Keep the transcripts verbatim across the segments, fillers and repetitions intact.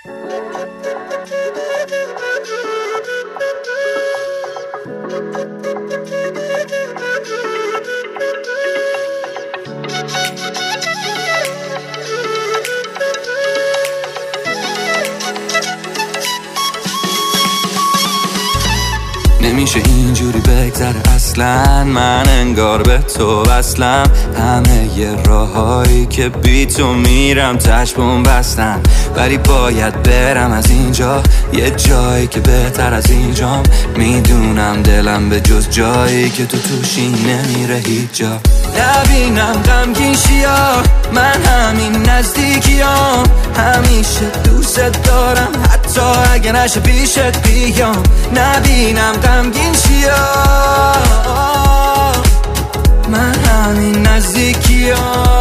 نمیشه اینجوری بگذره اصلا، من انگار به تو وصلم. همه ی راهایی که بی تو میرم تشبون بستن، ولی باید برم از اینجا یه جایی که بهتر از اینجام. میدونم دلم به جز جایی که تو توشی نمیره هیچ جا. نبینم غمگین شیا، من همین نزدیکیام. همیشه دوست دارم حتی اگه نشه پیشت بیام. نبینم غمگین شیا، من همین نزدیکیام.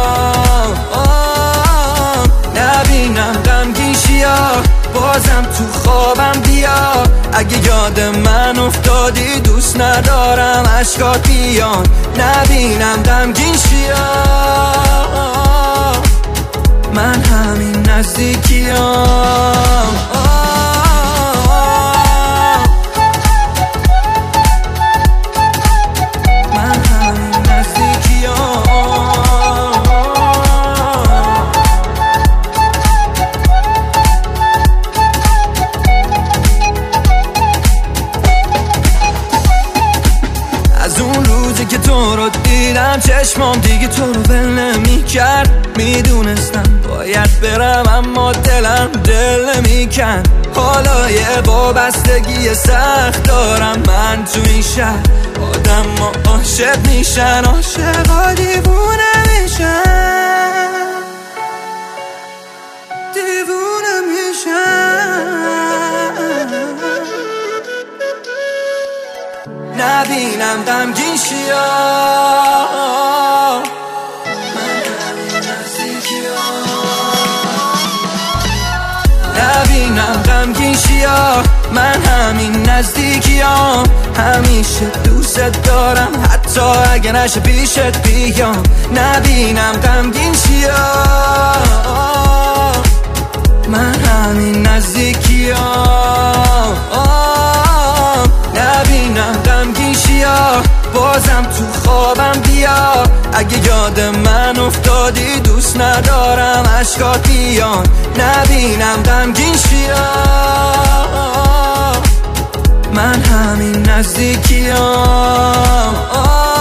نبینم غمگین شیا، بازم تو خوابم بیا. اگه یاد من افتادی دوست ندارم اشکات بیان. نبینم غمگین شیا، من همین نزدیکیام. که تو رو دیدم چشمام دیگه تو رو ول نمی کرد. میدونستم باید برم اما دلم دل نمی کن. حالا یه وابستگی سخت دارم من تو این شهر. آدم ها عاشق میشن، عاشق ها دیوونه میشن، دیوونه میشن. نبینم غمگین شیا، من همین نزدیکیام. نبینم غمگین شیا، من همین نزدیکیام. همیشه دوست دارم حتی اگه نشه پیشت بیام. نبینم غمگین شیا، من همین نزدیکیام. نبینم غمگین شیا، بازم تو خوابم بیا. اگه یاد من افتادی دوست ندارم اشکات بیان. نبینم غمگین شیا، من همین نزدیکیام.